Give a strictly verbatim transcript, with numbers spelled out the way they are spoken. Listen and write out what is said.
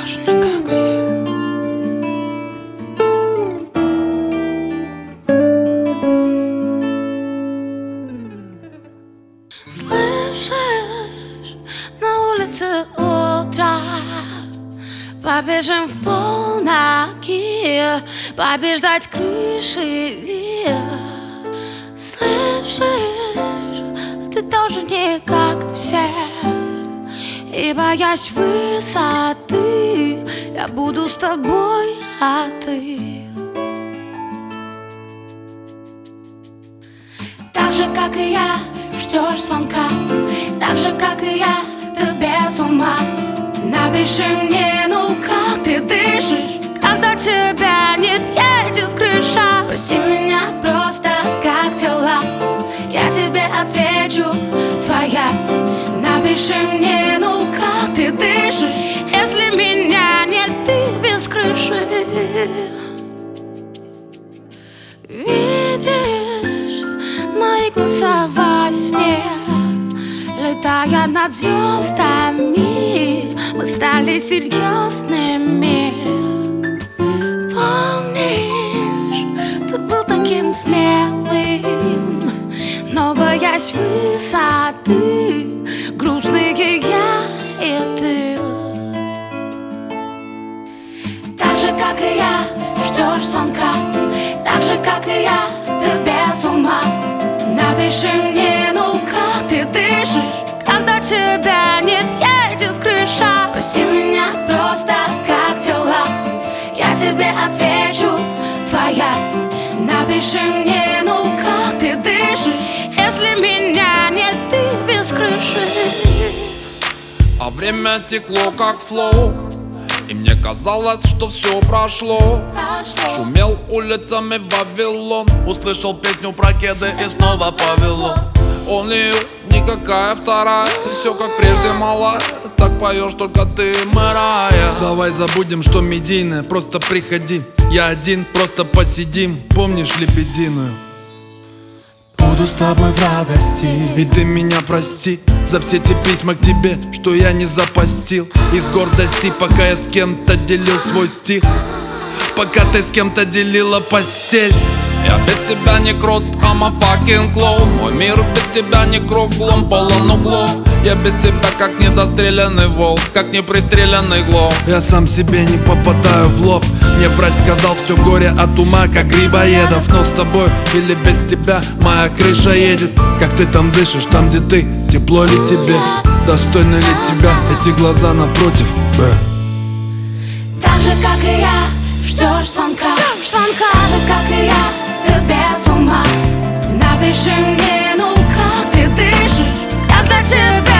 тоже не как все. Слышишь, на улице утро, побежим в полноги, побеждать крыши. Слышишь, ты тоже не как все, и боясь высоты, я буду с тобой, а ты так же, как и я, ждешь звонка. Так же, как и я, ты без ума. Напиши мне, ну как ты дышишь, когда тебя нет, едет крыша. Спроси меня просто, как дела, я тебе отвечу, твоя. Напиши мне, ну как ты дышишь, если меня нет, ты без крыши. Видишь мои глаза во сне, летая над звездами, мы стали серьезными. Помнишь, ты был таким смелым, но боясь высоты, грустные я и ты. Так же, как и я, ждешь звонка. Так же, как и я, ты без ума. Напиши мне, ну как ты дышишь, когда тебя нет, едет крыша. Спроси меня просто, как дела, я тебе отвечу, твоя. Напиши мне, ну как ты дышишь, если меня нет, ты без крыши. А время текло как флоу, и мне казалось, что все прошло. Прошло. Шумел улицами Вавилон, услышал песню про кеды и снова повело. Он и никакая вторая, ты все как прежде малая, так поешь только ты, Мэрайя. Давай забудем, что медийное, просто приходи. Я один, просто посидим, помнишь лебединую? Буду с тобой в радости, и ты меня прости за все те письма к тебе, что я не запостил. Из гордости, пока я с кем-то делил свой стих, пока ты с кем-то делила постель. Я без тебя не крут, I'm a fucking clown. Мой мир без тебя не круглым, полон углов. Я без тебя как недостреленный волк, как непристреленный глоб. Я сам себе не попадаю в лоб. Мне врач сказал, все горе от ума, как грибоедов. Но с тобой или без тебя моя крыша едет. Как ты там дышишь, там где ты, тепло ли тебе? Достойны ли тебя эти глаза напротив? Бэ. Так же, как и я, ждешь звонка. Так же, как и я, ты без ума. Напиши мне, ну как ты дышишь, когда тебя